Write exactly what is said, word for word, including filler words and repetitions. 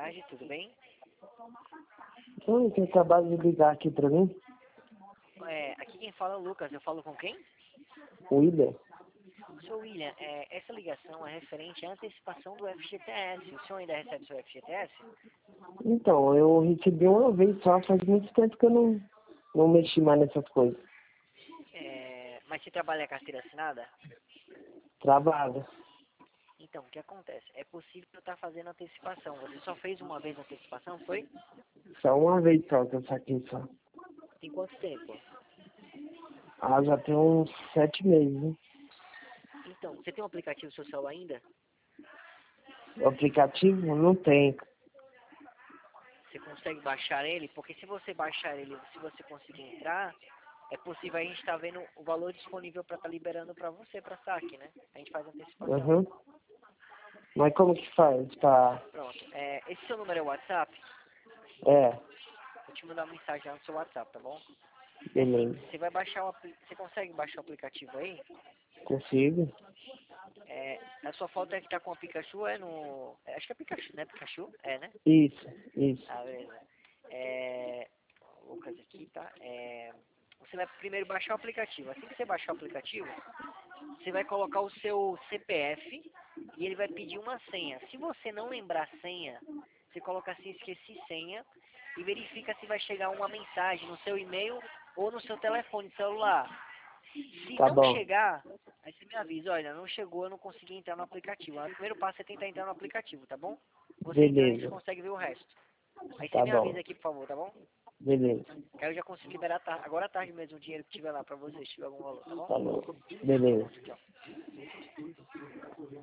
tarde, tudo bem? Oi, você acabou de ligar aqui pra mim? É, aqui quem fala é o Lucas, eu falo com quem? William? Seu William, é, essa ligação é referente à antecipação do F G T S. O senhor ainda recebe seu F G T S? Então, eu recebi uma vez só, faz muito tempo que eu não, não mexi mais nessas coisas. É, mas você trabalha a carteira assinada? Trabalho. Então, o que acontece? É possível estar fazendo antecipação. Você só fez uma vez a antecipação, foi? Só uma vez só que eu saquei só. Tem quanto tempo? Ah, já tem uns sete meses, né? Então, você tem um aplicativo no seu celular ainda? O aplicativo não tem. Você consegue baixar ele? Porque se você baixar ele, se você conseguir entrar, é possível a gente estar vendo o valor disponível para estar liberando para você, para saque, né? A gente faz antecipação. Uhum. Mas como que faz pra... Pronto. É, esse seu número é o WhatsApp? É, Vou te mandar uma mensagem lá no seu WhatsApp, tá bom? É assim, beleza. você vai baixar o apli- você consegue baixar o aplicativo aí? Consigo? É, a sua foto é que tá com a Pikachu, é no... é, acho que é Pikachu, né? Pikachu? É, né? Isso, isso. Ah, beleza. É, Lucas aqui, tá? É, você vai primeiro baixar o aplicativo. Assim que você baixar o aplicativo, você vai colocar o seu C P F e ele vai pedir uma senha. Se você não lembrar a senha, você coloca assim, esqueci senha, e verifica se vai chegar uma mensagem no seu e-mail ou no seu telefone celular. Se Tá não bom. chegar, aí você me avisa, olha, não chegou, eu não consegui entrar no aplicativo. Aí o primeiro passo é tentar entrar no aplicativo, tá bom? Você entrando, a gente Beleza. consegue ver o resto. Aí você Tá me avisa bom. aqui, por favor, tá bom? Beleza. Que aí eu já consigo liberar tar- agora à tarde mesmo o dinheiro que tiver lá pra vocês, se tiver algum valor, tá bom? Tá bom. Tá bom, Beleza. tchau.